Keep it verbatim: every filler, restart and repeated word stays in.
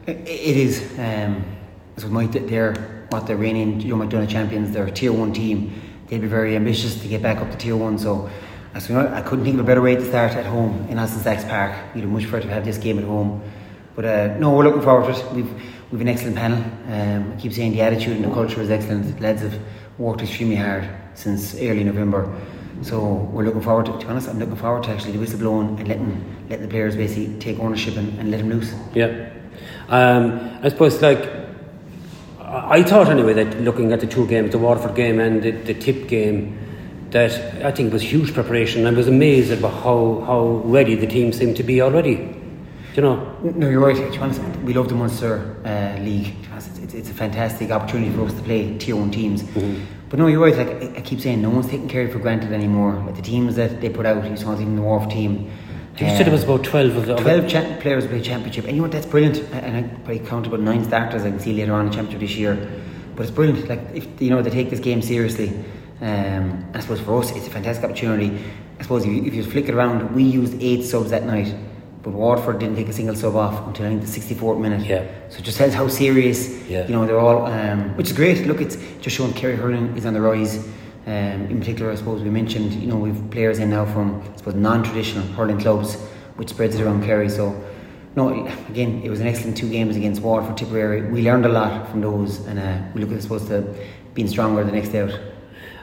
It, it is. Um, so my, they're what they're reigning Joe McDonagh champions. They're a tier one team. They'll be very ambitious to get back up to tier one. So, as you know, I couldn't think of a better way to start at home in Alison Sachs Park. You'd much prefer to have this game at home. But uh, no, we're looking forward to it. We've we've an excellent panel. Um, I keep saying the attitude and the culture is excellent. The lads have worked extremely hard since early November. So we're looking forward to, to be honest, I'm looking forward to actually the whistle blowing and letting letting the players basically take ownership and, and let them loose. Yeah. Um, I suppose like I thought anyway that looking at the two games, the Waterford game and the, the Tip game, that I think it was huge preparation. I was amazed about how, how ready the team seemed to be already. Do you know? No, you're right. To be honest, we love the Munster uh, League. It's, it's, it's a fantastic opportunity for us to play tier one teams. Mm-hmm. But no, you're right. Like I, I keep saying, no one's taking care for granted anymore. Like the teams that they put out, you saw even the Waterford team. You uh, said it was about twelve of the twelve cha- players play championship, and you know what? That's brilliant. And I probably count about nine starters I can see later on in the championship this year. But it's brilliant. Like if you know they take this game seriously. Um, I suppose for us it's a fantastic opportunity. I suppose if you, if you flick it around, we used eight subs that night, but Waterford didn't take a single sub off until I think the sixty-fourth minute. Yeah. So it just tells how serious. Yeah. You know they're all, um, which is great. Look, it's just showing Kerry hurling is on the rise. Um, in particular, I suppose we mentioned, you know, we've players in now from I suppose non-traditional hurling clubs, which spreads it around Kerry. So, no, again, it was an excellent two games against Waterford, Tipperary. We learned a lot from those, and uh, we look at, I suppose, to being stronger the next day out.